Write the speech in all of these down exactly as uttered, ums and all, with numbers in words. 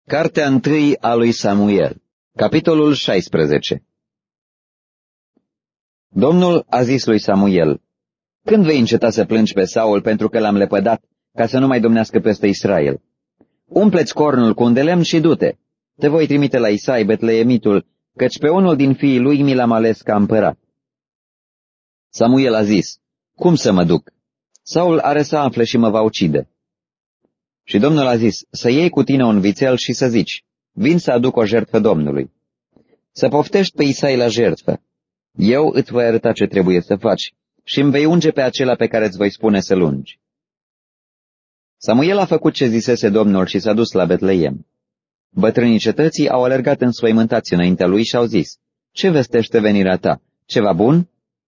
Cartea întâi a lui Samuel, capitolul șaisprezece. Domnul a zis lui Samuel: Când vei înceta să plângi pe Saul pentru că l-am lepădat, ca să nu mai domnească peste Israel? Umple-ți cornul cu un de lemn și du-te. Te voi trimite la Isai, Betleemitul, căci pe unul din fiii lui mi l-am ales ca împărat. Samuel a zis: Cum să mă duc? Saul are să afle și mă va ucide. Și Domnul a zis: Să iei cu tine un vițel și să zici: Vin să aduc o jertfă Domnului. Să poftești pe Isai la jertfă. Eu îți voi arăta ce trebuie să faci și îmi vei unge pe acela pe care îți voi spune să-l ungi. Samuel a făcut ce zisese Domnul și s-a dus la Betleem. Bătrânii cetății au alergat înspăimântați înaintea lui și au zis: Ce vestește venirea ta? Ceva bun?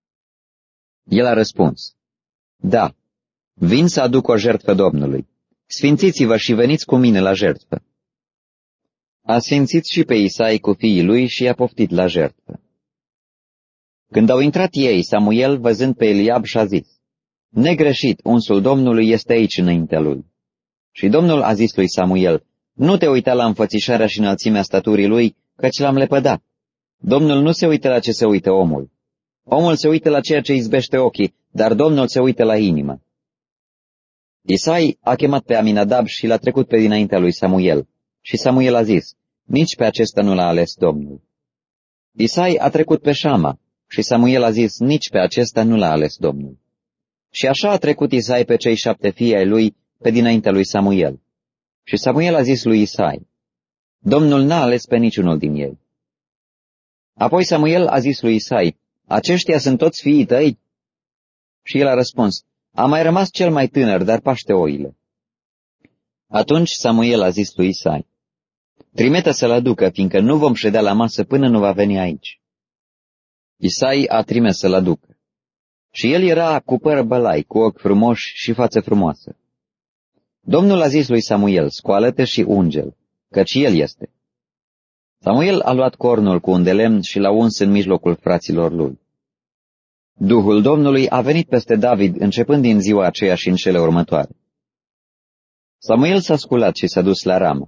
El a răspuns: Da, vin să aduc o jertfă Domnului. Sfințiți-vă și veniți cu mine la jertfă. A sfințit și pe Isai cu fiii lui și i-a poftit la jertfă. Când au intrat ei, Samuel, văzând pe Eliab, și-a zis: Negreșit, unsul Domnului este aici înaintea lui. Și Domnul a zis lui Samuel: Nu te uita la înfățișarea și înălțimea staturii lui, căci l-am lepădat. Domnul nu se uită la ce se uită omul. Omul se uită la ceea ce izbește ochii, dar Domnul se uită la inimă. Isai a chemat pe Aminadab și l-a trecut pe dinaintea lui Samuel. Și Samuel a zis: Nici pe acesta nu l-a ales Domnul. Isai a trecut pe Șama și Samuel a zis: Nici pe acesta nu l-a ales Domnul. Și așa a trecut Isai pe cei șapte fii ai lui pe dinaintea lui Samuel. Și Samuel a zis lui Isai: Domnul n-a ales pe niciunul din ei. Apoi Samuel a zis lui Isai: Aceștia sunt toți fiii tăi? Și el a răspuns: A mai rămas cel mai tânăr, dar paște oile. Atunci Samuel a zis lui Isai: Trimite să-l aducă, fiindcă nu vom ședea la masă până nu va veni aici. Isai a trimis să-l aducă. Și el era cu păr bălai, cu ochi frumoși și față frumoasă. Domnul a zis lui Samuel: Scoală-te și unge-l, căci el este. Samuel a luat cornul cu un de lemn și l-a uns în mijlocul fraților lui. Duhul Domnului a venit peste David începând din ziua aceea și în cele următoare. Samuel s-a sculat și s-a dus la Rama.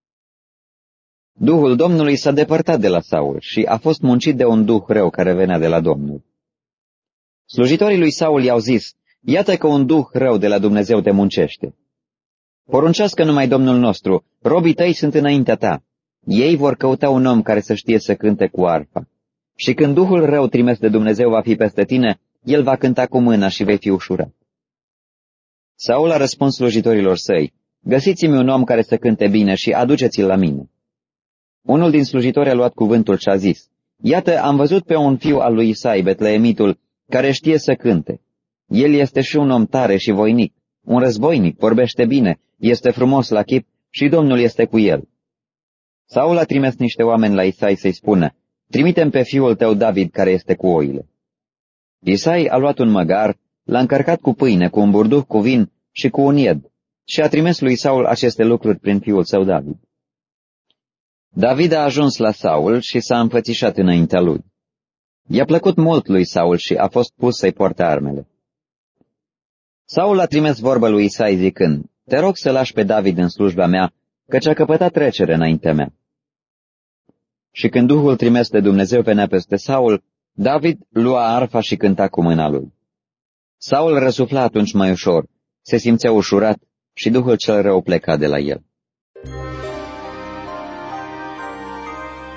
Duhul Domnului s-a depărtat de la Saul și a fost muncit de un duh rău care venea de la Domnul. Slujitorii lui Saul i-au zis: Iată că un duh rău de la Dumnezeu te muncește. Poruncească numai Domnul nostru, robii tăi sunt înaintea ta. Ei vor căuta un om care să știe să cânte cu arfa. Și când duhul rău trimis de Dumnezeu va fi peste tine, el va cânta cu mâna și vei fi ușurat. Saul a răspuns slujitorilor săi: Găsiți-mi un om care să cânte bine și aduceți-l la mine. Unul din slujitori a luat cuvântul și a zis: Iată, am văzut pe un fiu al lui Isai, Betleemitul, care știe să cânte. El este și un om tare și voinic, un războinic, vorbește bine, este frumos la chip și Domnul este cu el. Saul a trimis niște oameni la Isai să-i spună: Trimitem pe fiul tău David, care este cu oile. Isai a luat un măgar, l-a încărcat cu pâine, cu un burduh cu vin și cu un ied și a trimis lui Saul aceste lucruri prin fiul său David. David a ajuns la Saul și s-a înfățișat înaintea lui. I-a plăcut mult lui Saul și a fost pus să-i poarte armele. Saul a trimis vorbă lui Isai zicând: Te rog să lași pe David în slujba mea, căci a căpătat trecere înaintea mea. Și când Duhul trimis de Dumnezeu venea peste Saul, David lua arfa și cânta cu mâna lui. Saul răsufla atunci mai ușor, se simțea ușurat și Duhul cel rău pleca de la el.